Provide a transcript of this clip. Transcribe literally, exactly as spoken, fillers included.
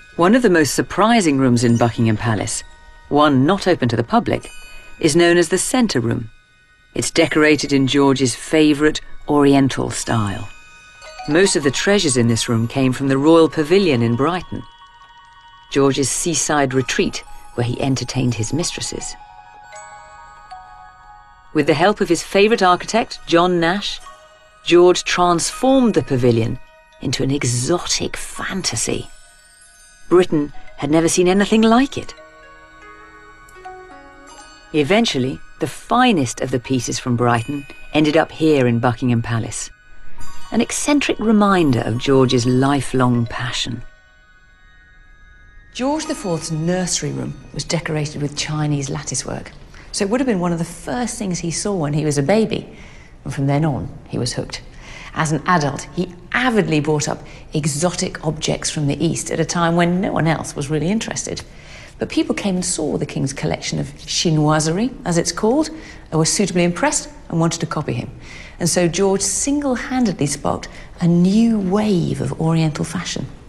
One of the most surprising rooms in Buckingham Palace, one not open to the public, is known as the Centre Room. It's decorated in George's favourite Oriental style. Most of the treasures in this room came from the Royal Pavilion in Brighton, George's seaside retreat where he entertained his mistresses. With the help of his favourite architect, John Nash, George transformed the pavilion into an exotic fantasy. Britain had never seen anything like it. Eventually, the finest of the pieces from Brighton ended up here in Buckingham Palace, an eccentric reminder of George's lifelong passion. George the Fourth's nursery room was decorated with Chinese latticework, so it would have been one of the first things he saw when he was a baby, and from then on, he was hooked. As an adult, he avidly bought up exotic objects from the East at a time when no one else was really interested. But people came and saw the King's collection of chinoiserie, as it's called, and were suitably impressed and wanted to copy him. And so George single-handedly sparked a new wave of Oriental fashion.